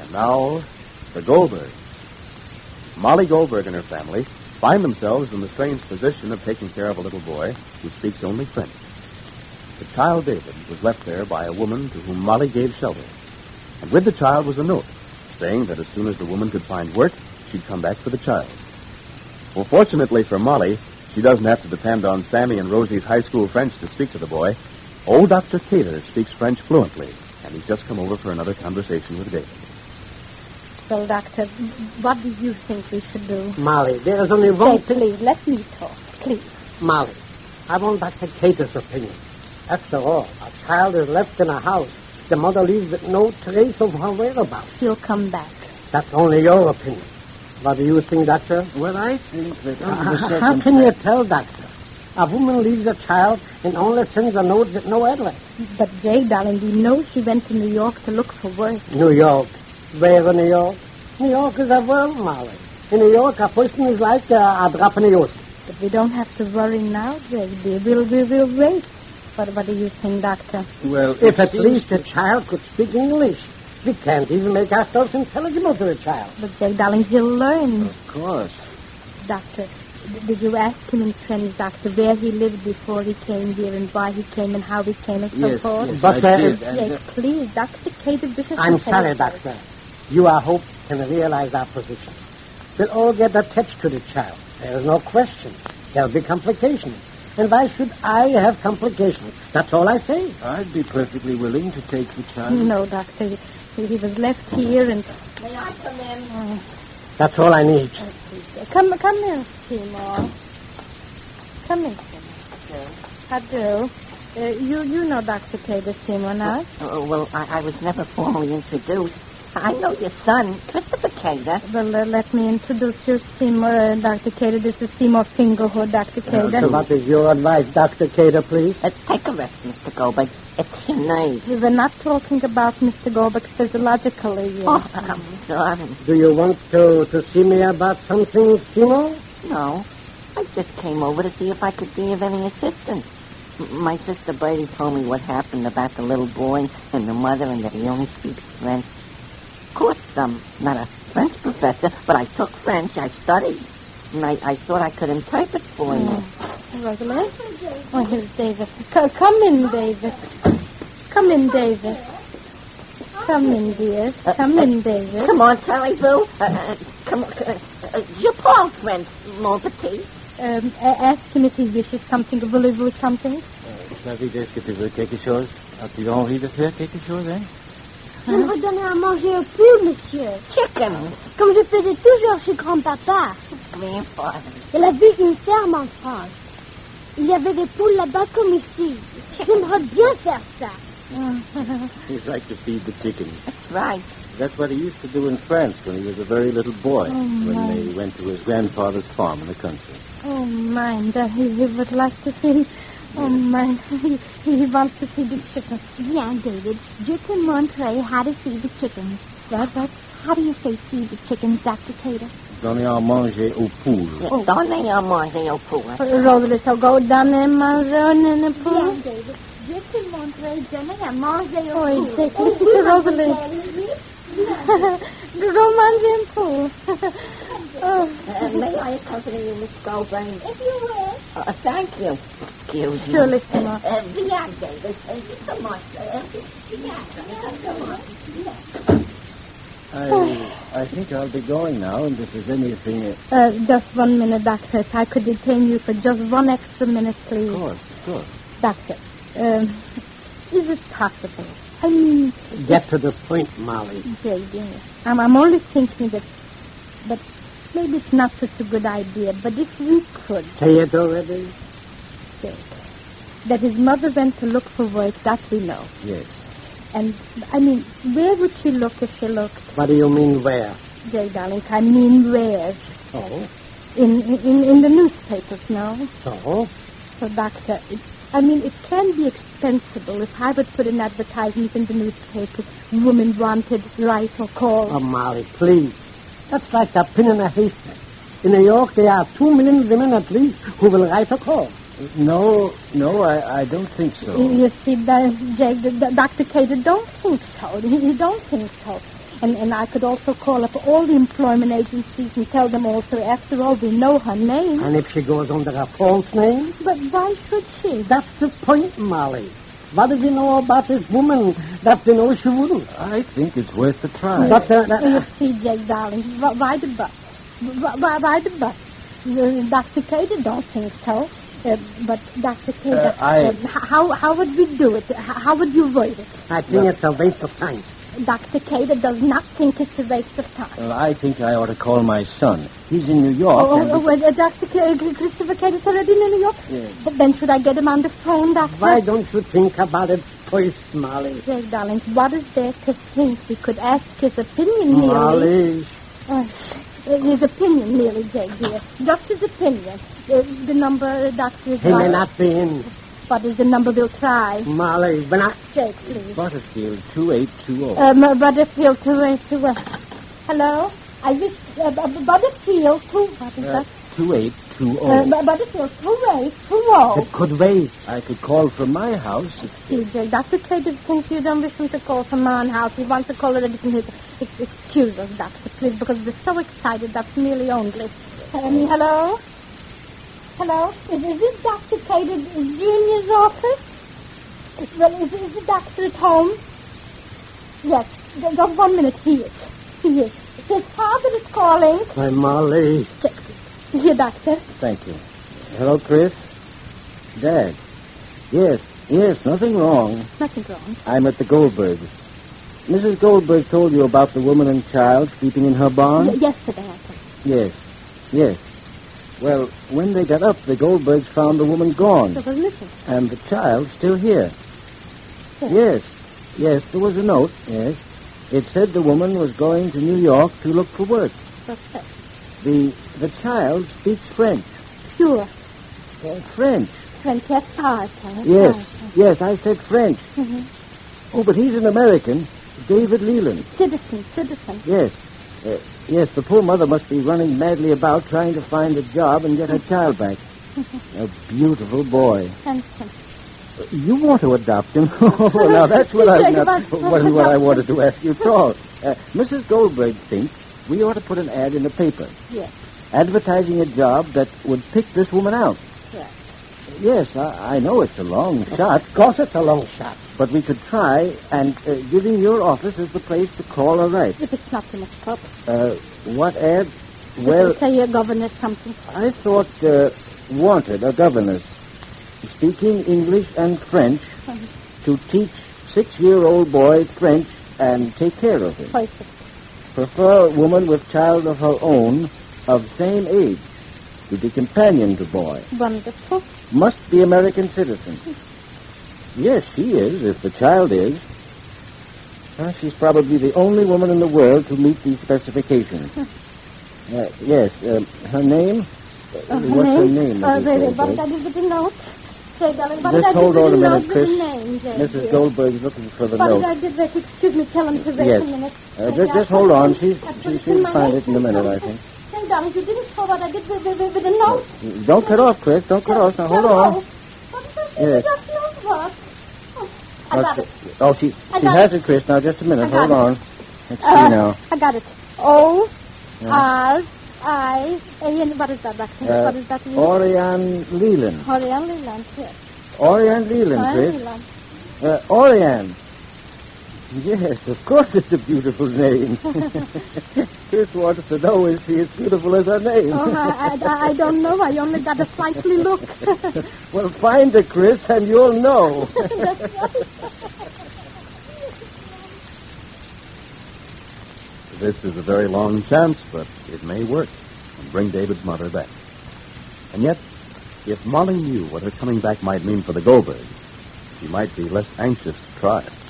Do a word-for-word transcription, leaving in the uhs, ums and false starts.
And now, the Goldbergs. Molly Goldberg and her family find themselves in the strange position of taking care of a little boy who speaks only French. The child David was left there by a woman to whom Molly gave shelter. And with the child was a note saying that as soon as the woman could find work, she'd come back for the child. Well, fortunately for Molly, she doesn't have to depend on Sammy and Rosie's high school French to speak to the boy. Old Doctor Cater speaks French fluently, and he's just come over for another conversation with David. Well, Doctor, what do you think we should do? Molly, there is only one Say, thing... please, let me talk, please. Molly, I want Doctor Cater's opinion. After all, a child is left in a house. The mother leaves with no trace of her whereabouts. She'll come back. That's only your opinion. What do you think, Doctor? Well, I think that Uh, under the how circumstances... can you tell, Doctor? A woman leaves a child and only sends a note with no address. But, Jay, darling, we know she went to New York to look for work. New York. Where in New York? New York is a world, Molly. In New York, a person is like uh, a drop in the ocean. But we don't have to worry now, Jay. We will, we will wait. What, what do you think, Doctor? Well, If at seems least the that- child could speak English. We can't even make ourselves intelligible to the child. But, Jay, darling, he'll learn. Of course. Doctor, d- did you ask him in French, Doctor, where he lived before he came here and why he came and how he came and so Yes, forth? yes, But, I uh, did. And, Yes, uh, please, Doctor Cater, this is I'm the sorry, telephone. Doctor. You, I hope, can realize our position. We'll all get attached to the child. There is no question. There'll be complications. And why should I have complications? That's all I say. I'd be perfectly willing to take the child. No, Doctor. He, he was left here and... May I come in? That's all I need. Come, come in, Seymour. Come in, Seymour. How do? Uh, you, you know Doctor Cater, Seymour, now? Oh, well, I, I was never formally introduced. I know your son, Christopher Cater. Well, uh, let me introduce you, Seymour, uh, Doctor Cater. This is Seymour Fingerhood, Doctor Cater. So what is your advice, Doctor Cater, please? Uh, take a rest, Mister Goldberg. It's your nerves. We were not talking about Mister Goldberg physiologically yet. Oh, I'm sorry. Do you want to, to see me about something, Seymour? No, I just came over to see if I could be of any assistance. M- My sister Bertie told me what happened about the little boy and the mother and that he only speaks French. Of course, I'm not a French professor, but I took French, I studied, and I, I thought I could interpret for you. Rosalind? Oh, here's David. C- come in, David. Come in, David. Come in, dear. Come in, David. Come on, Terry Boo. Uh, uh, come on. Uh, uh, je parle French, mon petit. Um, a- ask him if he wishes something. Voulez-vous something? David, est-ce que tu veux quelque chose? As-tu envie de faire quelque chose, hein? J'aimerais donner à manger au poule, monsieur. Chicken. Comme je faisais toujours chez grand-papa. Grandfather. Il avait une ferme en France. Il y avait des poules là-bas comme ici. J'aimerais bien faire ça. He'd like to feed the chickens. That's right. That's what he used to do in France when he was a very little boy, when they went to his grandfather's farm in the country. Oh, mine. That he, he would like to see. Oh, mine. He, he wants to see the chicken. Yeah, David. Je te montrer how to feed the chickens. That, that, how do you say feed the chickens, Doctor Cater? Donner à manger aux poules. Oh. Donnez à manger au poule. Rosalind, so go down there, manger in the pool. Yeah, David. Je te montrer donner à manger au Oh, poule. it's it's Rosalind. Go manger in pool. Oh. Uh, may I accompany you, Miss Goldberg? If you will. Uh, thank you. Excuse me. Surely, Seymour. Uh, bien, David. Uh, come on. Uh, bien, come on. I, I think I'll be going now, and if there's anything... Uh, Uh, just one minute, Doctor. If I could detain you for just one extra minute, please. of course, of course. Doctor, um, is it possible? I mean, Get to the point, Molly. Jay, dear, I'm, I'm only thinking that, but maybe it's not such a good idea, but if we could, Say it already? Jay, that his mother went to look for work, that we know. Yes. And, I mean, where would she look if she looked? What do you mean, where? Jay, darling, I mean where? Oh, In, in, in the newspapers, no? so? So, Doctor, it, I mean, it can be expensible if I would put an advertisement in the newspapers. Woman wanted, write or call. Oh, Molly, please. That's like a pin in a haystack. In New York, there are two million women at least who will write a call. No, no, I, I don't think so. You see, the, Jake, the, the, Doctor Cater don't think so. He, he don't think so. And, and I could also call up all the employment agencies and tell them also, after all, we know her name. And if she goes under a false name? But why should she? That's the point, Molly. What do we know about this woman that we know she wouldn't? I think it's worth the try. But, uh, uh, You see, Jake, darling, why, why the bus? Why, why, why the bus? Uh, Doctor Cater don't think so. Uh, but, Doctor Cater, Uh, I- uh, how, how would we do it? How, how would you write it? I think it's a waste of time. Doctor Cater does not think it's a waste of time. Well, I think I ought to call my son. He's in New York. Oh, and oh, we- well, uh, Doctor C- Christopher Cater's already in New York? Yeah. But then should I get him on the phone, Doctor? Why don't you think about it first, Molly? Jake, darling, what is there to think? We could ask his opinion merely. Molly. Uh, his opinion merely, Jake, dear. Just his opinion. Uh, the number, Doctor, is He may right. not be in. What is the number we'll try? Molly, when I... Jake, please. Butterfield two eight two zero. Um, uh, Butterfield, to, uh, to, uh, hello? I wish, uh, Bu- Butterfield, to, what is that? two eight two Uh, zero. Bu- Butterfield, two eight two oh. It could wait. I could call from my house. Excuse me, Doctor Cater thinks you don't wish him to call from my own house. He wants to call it a different his. Ex- excuse us, Doctor, please, because we're so excited. That's merely only. Um, hello? Hello? Is, is this Doctor Cater Junior's office? Well, is, is the doctor at home? Yes. Just just one minute. He is. He is. His father is calling. Why, Molly. Here, Doctor. Thank you. Hello, Chris? Dad? Yes, yes, nothing wrong. Nothing wrong. I'm at the Goldbergs. Missus Goldberg told you about the woman and child sleeping in her barn? Y- yesterday, I think. Yes, yes. Well, when they got up, the Goldbergs found the woman gone, So was missing. and the child still here. Yes. Yes, yes, there was a note, yes. It said the woman was going to New York to look for work. What's that? The the child speaks French. Pure. Uh, French. French, that's hard, huh? Yes, yes, I said French. Mm-hmm. Oh, but he's an American, David Leland. Citizen, citizen. Yes, uh, yes, the poor mother must be running madly about trying to find a job and get her child back. A beautiful boy. Handsome. You want to adopt him? Oh, now that's what I not, what, what I wanted to ask you at all. Uh, Missus Goldberg thinks we ought to put an ad in the paper, Yes, advertising a job that would pick this woman out. yes. Yes, I, I know it's a long shot, Of course it's a long shot. but we could try, and uh, giving your office as the place to call her right. If it's not too much trouble. Uh, what ad? Well, Well, say your governor something. I thought uh, wanted a governess speaking English and French to teach six-year-old boy French and take care of him. Perfect. Prefer a woman with child of her own of same age to be companion to boy. Wonderful. Must be American citizen. Yes, she is, if the child is. Uh, she's probably the only woman in the world to meet these specifications. Uh, yes, um, her name? Uh, Uh, her What's her name? name? Uh, Missus wait, wait, what did Goldberg? I do with the note? Say, darling, what did Just I do hold with on the a note minute, with Chris. the name, Jane, Missus dear? Goldberg's looking for the What note. did I do? Wait, excuse me, tell him to wait Yes. a minute. Uh, Wait, just, I just put hold it on. in- She's, I put she, it in she'll my find note. it in a minute, I think. Say, darling, you didn't tell what I did with, with, with, with the note. Don't cut off, Chris. Don't cut off. Now, hold No, on. no. What is that? Yes. Just note what? Oh, I got it. Oh, she, I she got has it. it, Chris. Now, just a minute. I got Hold it. on. Let's see Uh, now. I got it. O, Yeah. R, I, A, and what is that, Doctor? Uh, what is that mean? Orion Leland. Orion Leland, yes. Orion Leland, Orion Chris. Leland. Uh, Orion. Yes, of course it's a beautiful name. Chris wants to know if she is beautiful as her name. Oh, I, I, I don't know. I only got a slightly look. Well, find her, Chris, and you'll know. That's right. This is a very long chance, but it may work and bring David's mother back. And yet, if Molly knew what her coming back might mean for the Goldbergs, she might be less anxious to try it.